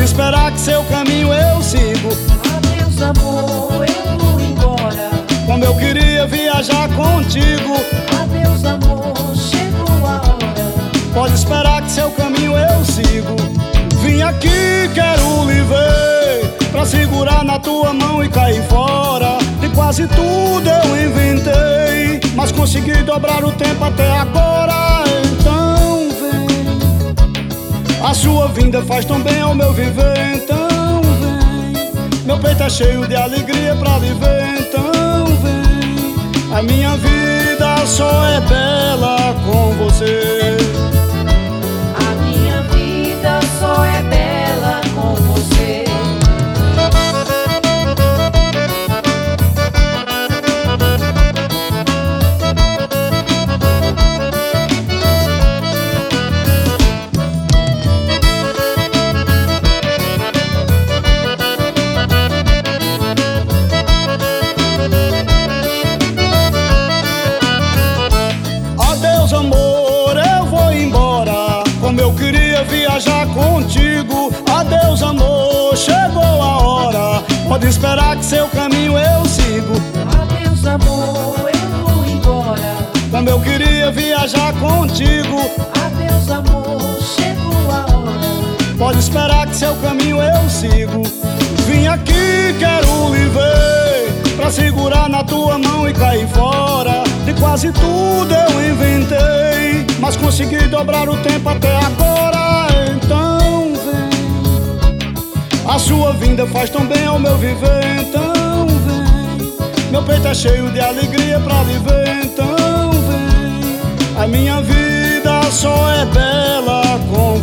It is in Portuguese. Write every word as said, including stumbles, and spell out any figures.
esperar que seu caminho eu sigo. Adeus amor, eu vou embora. Como eu queria viajar contigo. Adeus amor, chegou a hora. Pode esperar que seu caminho eu sigo. Vim aqui, quero lhe ver, pra segurar na tua mão e cair fora. De quase tudo eu inventei, mas consegui dobrar o tempo até agora. Então vem, a sua vinda faz tão bem ao meu viver. Então vem, meu peito é cheio de alegria pra lhe ver. Então vem, a minha vida só é bela com você. A minha vida só é bela com você. Adeus amor, eu vou embora. Como eu queria viajar contigo. Adeus amor, chegou a hora. Pode esperar que seu caminho eu sigo. Adeus amor, eu vou embora. Como eu queria viajar contigo. Adeus amor, chegou a hora. Pode esperar que seu caminho eu sigo. Vim aqui, quero lhe ver, pra segurar na tua mão e cair fora. De quase tudo eu inventei, mas consegui dobrar o tempo até agora. Então vem, a sua vinda faz tão bem ao meu viver. Então vem, meu peito é cheio de alegria pra lhe ver. Então vem, a minha vida só é bela com